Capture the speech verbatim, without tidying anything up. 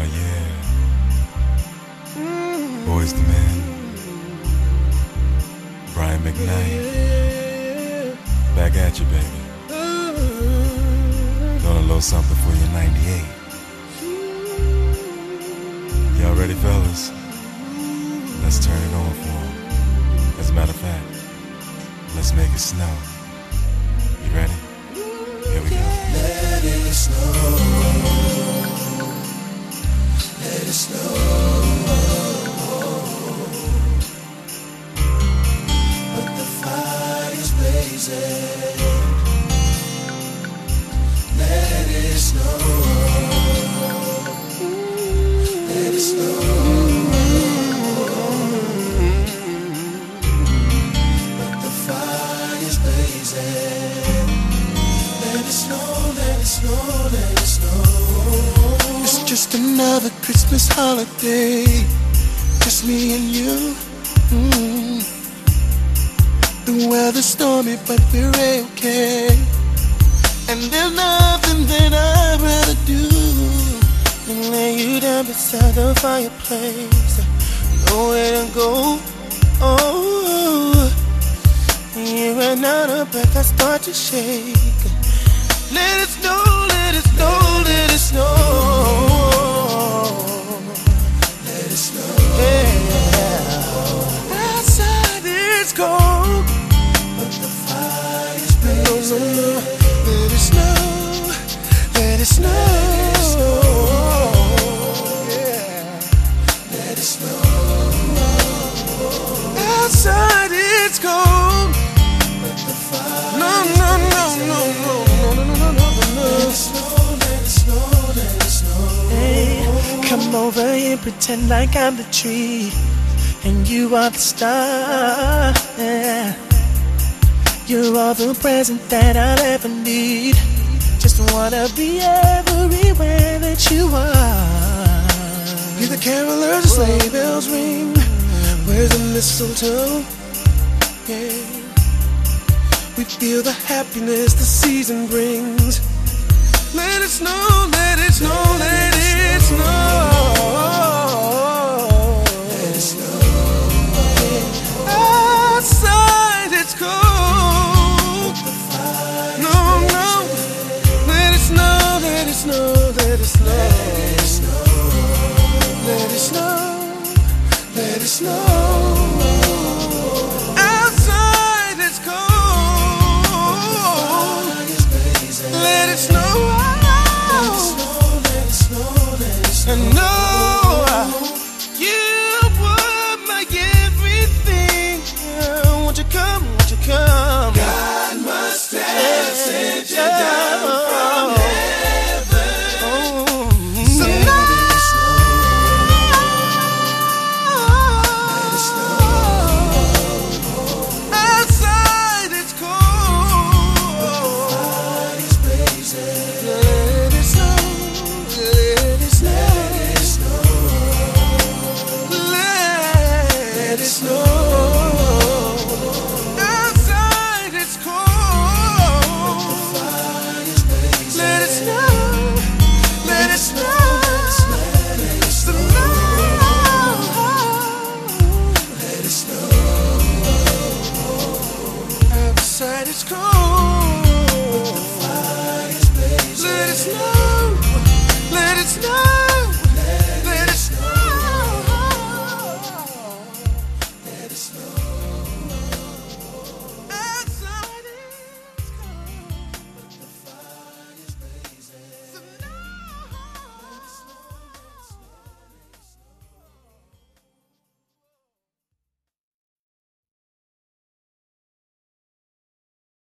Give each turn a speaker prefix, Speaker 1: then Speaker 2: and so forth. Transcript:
Speaker 1: Oh yeah. Boys the Man. Brian McKnight. Back at you, baby. Doing a little something for you in ninety-eight. Y'all ready, fellas? Let's turn it on for them. As a matter of fact, let's make it snow. You ready? Here we go.
Speaker 2: Let it snow. Let it snow. But the fire's blazing. Let it snow. Let it snow. But the fire's blazing. Let it snow, let it snow, let it snow. It's just another Christmas holiday. Just me and you. Mm. The weather's stormy, but we're okay. And there's nothing that I'd rather do than lay you down beside the fireplace. Nowhere to go. Oh, you ran out of breath, I start to shake. Let it snow, let it snow, let it snow. Let it snow. Yeah. Outside it's cold, but the fire's blazing. No, no, no. Let it snow, let it snow. Let it snow. Yeah. Let it snow. Outside it's cold, but the fire. No, no, no, no, no. Let it snow, let it snow, let it snow. Hey, come over and pretend like I'm the tree and you are the star. Yeah. You're all the present that I'll ever need. Just wanna be everywhere that you are. Hear the carolers, sleigh bells ring. Where's the mistletoe? Yeah. We feel the happiness the season brings. Let it snow, let it snow, let it snow. Let it snow. Outside it's cold. No, no. Let it snow, let it snow, let it snow. Let it snow. Let it snow. Outside it's cold. Let it snow. I know you were my everything. Won't you come, won't you come? God must have sent you down from heaven. Oh, so let it snow. Let it snow. Outside it's cold. The fire's blazing. Let it snow. Let it snow. Let it snow. Outside it's cold. The fire's blazing. Let it snow. Let it snow. Let it snow. Let it snow. Outside it's cold. The fire's blazing. Let it snow. Let it snow.